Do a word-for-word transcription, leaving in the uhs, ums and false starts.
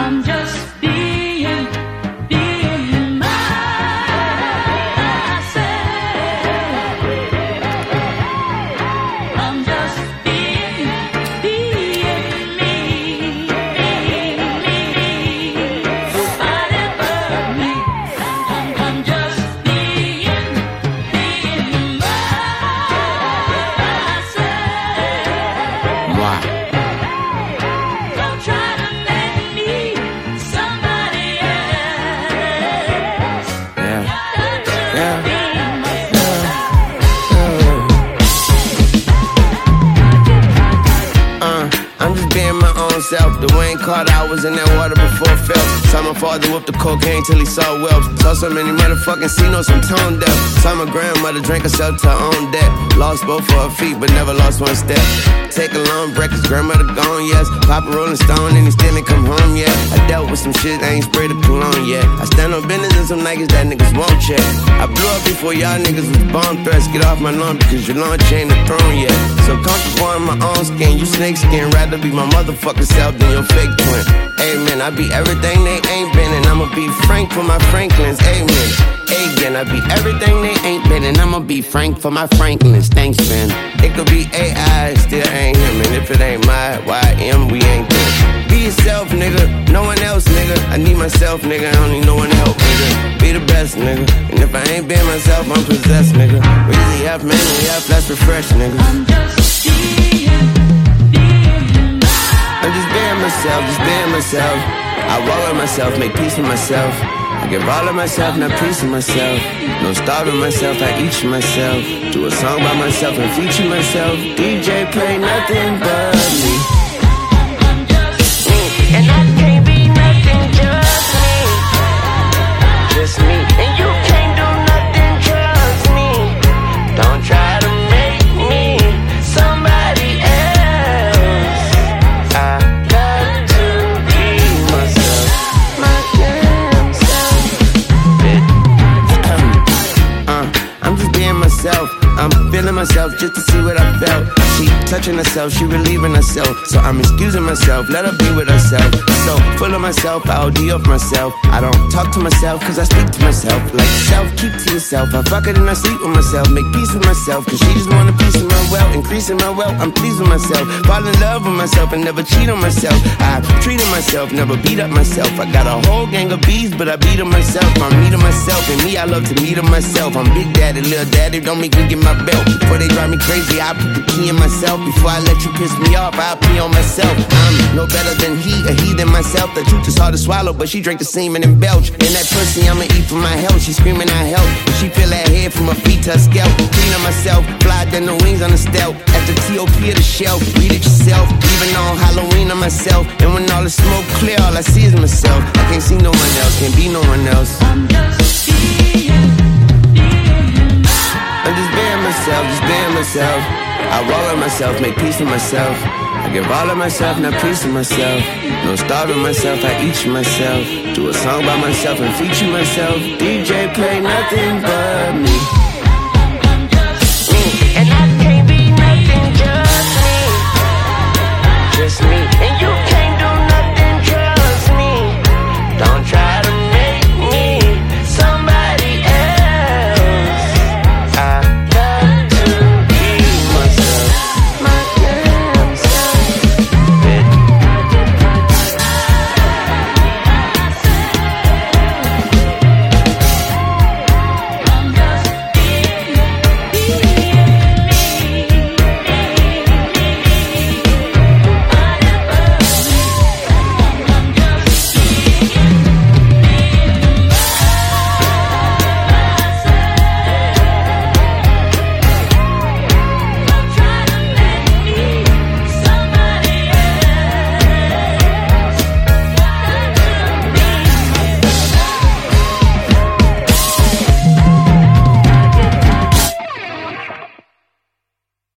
I'm just being, being myself. I'm just being, being me, being me. Nobody but me. I'm, I'm just being, being myself. Why? Don't try to make me somebody else. Yeah. Just Yeah. be Uh, I'm just being my own self. Dwayne Carter, I was in that water before Phelps. Saw my father whip the cocaine till he saw whelps. Saw so many motherfucking C-notes, I'm tone deaf. Saw my grandmother drink herself to her own death. Lost both of her feet, but never lost one step. Take a long break, cause grandmother gone, yes. Papa Rolling Stone and he still ain't come home yet. I dealt with some shit, I ain't sprayed a cologne yet. I stand on business and some niggas that niggas won't check. I blew up before y'all niggas was bomb threats. Get off my lawn because your launch ain't the throne yet. So comfortable in my own skin, you snake skin. Rather be my motherfucking self than your fake twin. Amen, I be everything they ain't been, and I'ma be frank for my Franklins. Amen. Again, I be everything they ain't been, and I'ma be frank for my Franklins. Thanks, man. It could be A I, still ain't him, and if it ain't my Y M, we ain't there. Be yourself, nigga. No one else, nigga. I need myself, nigga. I don't need no one help, nigga. Be the best, nigga. And if I ain't been myself, I'm possessed, nigga. Really half man and half less refreshed, nigga. I'm just being, being myself. I'm just being myself, just being myself. I walk with myself, make peace with myself. I give all of myself, not peace of myself. No starving myself, I eat myself. Do a song by myself and feature myself. D J play nothing but me. I'm just And I can't be nothing, just me. Just me. And you can't do nothing, just me. Don't try to make me somebody else. I got to be myself, my damn self. Uh, I'm just being myself. I'm feeling myself just to see what I felt. She touching herself, she relieving herself. So I'm excusing myself, let her be with herself. So full of myself, I O D off myself. I don't talk to myself, cause I speak to myself. Like self, keep to yourself. I fuck it and I sleep with myself. Make peace with myself, cause she just want a piece of my wealth. Increasing my wealth, I'm pleased with myself. Fall in love with myself and never cheat on myself. I treated myself, never beat up myself. I got a whole gang of bees, but I beat them myself. I'm meeting myself, and me, I love to meet them myself. I'm big daddy, little daddy, don't make me get my belt. Before they drive me crazy, I put the key in myself. Before I let you piss me off, I'll pee on myself. I'm no better than he, a he than myself. The truth is hard to swallow, but she drank the semen and belch. And that pussy I'ma eat for my health. She screaming I help, and she feel that head from her feet to her scalp. Cleaning myself, fly than the wings on the stealth. At the T O P of the shelf, read it yourself. Even on Halloween on myself. And when all the smoke clear, all I see is myself. I can't see no one else, can't be no one else. I'm just being, being myself. I'm just being myself, just being myself. I walk with myself, make peace with myself. I give all of myself, not peace of myself. No starving myself, I eat myself. Do a song by myself and feature myself. D J play nothing but me. I'm just And I can't be nothing, just me. Just me.